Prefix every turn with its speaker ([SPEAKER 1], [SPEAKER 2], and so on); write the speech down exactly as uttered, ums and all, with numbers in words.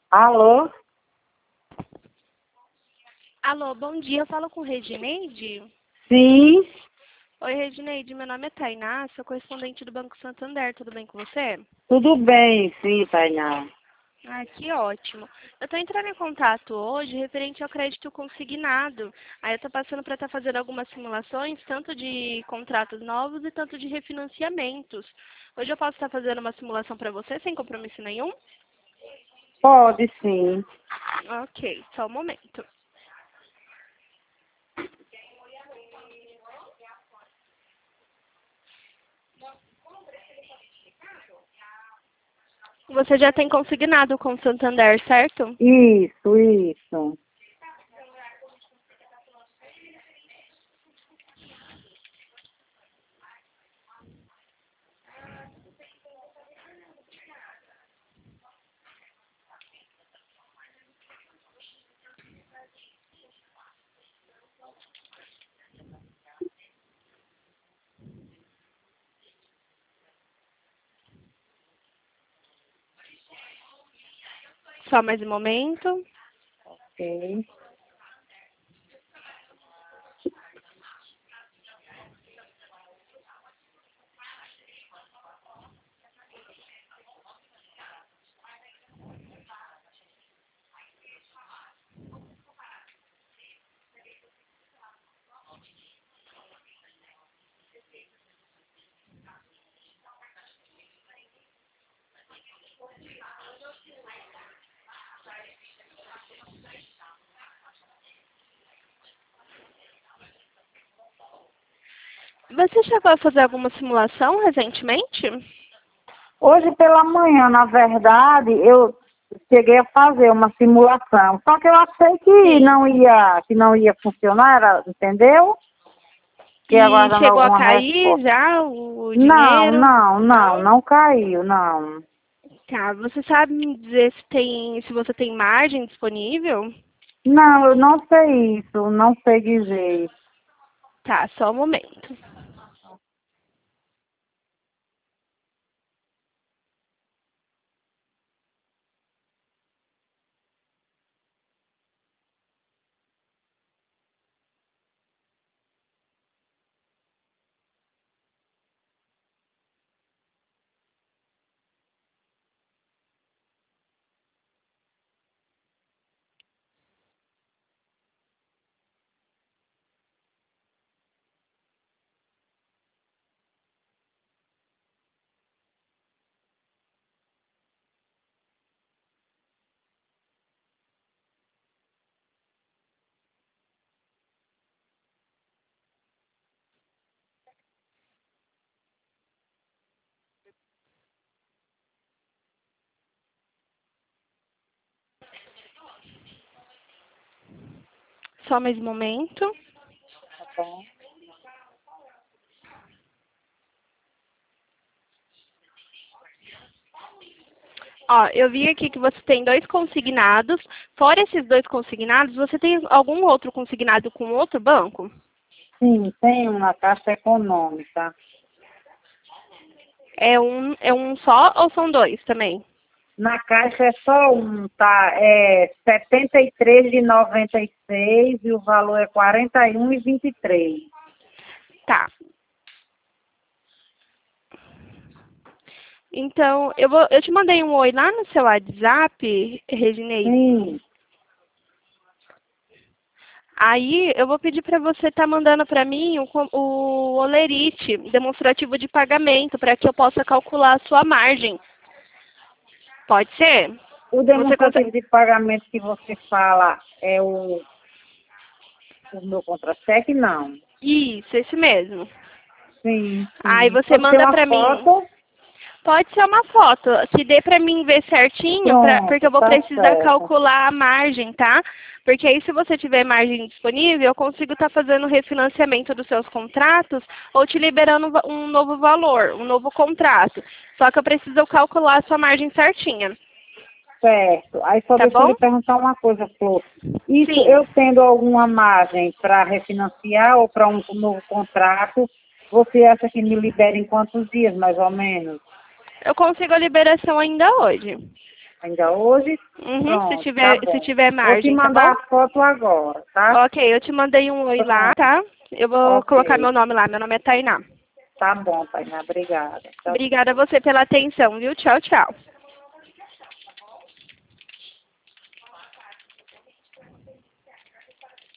[SPEAKER 1] Alô?
[SPEAKER 2] Alô, bom dia. Eu falo com Regineide?
[SPEAKER 1] Sim,
[SPEAKER 2] Oi, Regineide. Meu nome é Tainá, sou correspondente do Banco Santander. Tudo bem com você?
[SPEAKER 1] tudo bem, sim, Tainá.
[SPEAKER 2] Ah, que ótimo. Eu estou entrando em contato hoje referente ao crédito consignado. Aí eu estou passando para estar fazendo algumas simulações, tanto de contratos novos e tanto de refinanciamentos. Hoje eu posso estar fazendo uma simulação para você sem compromisso nenhum?
[SPEAKER 1] Pode sim.
[SPEAKER 2] Ok, só um momento. Você já tem consignado com o Santander, certo?
[SPEAKER 1] Isso, isso.
[SPEAKER 2] Só mais um momento.
[SPEAKER 1] Ok.
[SPEAKER 2] Você chegou a fazer alguma simulação recentemente?
[SPEAKER 1] Hoje pela manhã, na verdade, eu cheguei a fazer uma simulação. Só que eu achei que
[SPEAKER 2] Sim.
[SPEAKER 1] não ia, que não ia funcionar, era- entendeu? Que
[SPEAKER 2] E
[SPEAKER 1] aguardando
[SPEAKER 2] chegou a
[SPEAKER 1] alguma
[SPEAKER 2] cair
[SPEAKER 1] resposta.
[SPEAKER 2] já o
[SPEAKER 1] Não,
[SPEAKER 2] dinheiro?
[SPEAKER 1] não, não,
[SPEAKER 2] Não?
[SPEAKER 1] não caiu, não.
[SPEAKER 2] Tá. Você sabe me dizer se tem, se você tem margem disponível?
[SPEAKER 1] Não, eu não sei isso, não sei dizer.
[SPEAKER 2] Tá, só um momento. Só mais um momento.
[SPEAKER 1] Tá bom.
[SPEAKER 2] Ó, eu vi aqui que você tem dois consignados. Fora esses dois consignados, você tem algum outro consignado com outro banco?
[SPEAKER 1] Sim, tem uma Caixa Econômica.
[SPEAKER 2] É um, é um só ou são dois também?
[SPEAKER 1] Na Caixa é só um, tá? É setenta e três de noventa e seis e o valor é quarenta e um e vinte e três.
[SPEAKER 2] Tá. Então, eu, vou, eu te mandei um oi lá no seu WhatsApp, Regineide.
[SPEAKER 1] Sim,
[SPEAKER 2] Aí eu vou pedir para você estar mandando para mim o, com- o olerite demonstrativo de pagamento para que eu possa calcular a sua margem. Pode ser?
[SPEAKER 1] o
[SPEAKER 2] Você consegue?
[SPEAKER 1] demonstrativo de pagamento que você fala é o, o meu contra-cheque? Não.
[SPEAKER 2] Isso, esse mesmo.
[SPEAKER 1] Sim,
[SPEAKER 2] Aí
[SPEAKER 1] sim.
[SPEAKER 2] você
[SPEAKER 1] Pode ser
[SPEAKER 2] manda
[SPEAKER 1] uma
[SPEAKER 2] para mim.
[SPEAKER 1] foto?
[SPEAKER 2] Pode ser uma foto, que dê para mim ver certinho, pra, porque
[SPEAKER 1] Pronto,
[SPEAKER 2] eu vou
[SPEAKER 1] tá
[SPEAKER 2] precisar
[SPEAKER 1] certo.
[SPEAKER 2] calcular a margem, tá? Porque aí se você tiver margem disponível, eu consigo estar fazendo o refinanciamento dos seus contratos ou te liberando va- um novo valor, um novo contrato. Só que eu preciso calcular a sua margem certinha,
[SPEAKER 1] Certo. Aí só
[SPEAKER 2] tá
[SPEAKER 1] deixa eu
[SPEAKER 2] bom?
[SPEAKER 1] lhe perguntar uma coisa, Flor. Isso
[SPEAKER 2] Sim.
[SPEAKER 1] eu tendo alguma margem para refinanciar ou para um novo contrato, você acha que me libera em quantos dias, mais ou menos?
[SPEAKER 2] Eu consigo a liberação ainda hoje.
[SPEAKER 1] Ainda hoje?
[SPEAKER 2] Uhum,
[SPEAKER 1] Pronto,
[SPEAKER 2] se tiver,
[SPEAKER 1] tá
[SPEAKER 2] se
[SPEAKER 1] bom.
[SPEAKER 2] tiver
[SPEAKER 1] Vou te
[SPEAKER 2] margem, tá
[SPEAKER 1] mandar
[SPEAKER 2] bom?
[SPEAKER 1] a foto agora, tá?
[SPEAKER 2] Ok, eu te mandei um oi lá,
[SPEAKER 1] Pronto,
[SPEAKER 2] tá? Eu vou colocar
[SPEAKER 1] ok.
[SPEAKER 2] meu nome lá, meu nome é Tainá.
[SPEAKER 1] Tá bom, Tainá, obrigada. Tchau,
[SPEAKER 2] Obrigada a você pela atenção, viu? Tchau, tchau.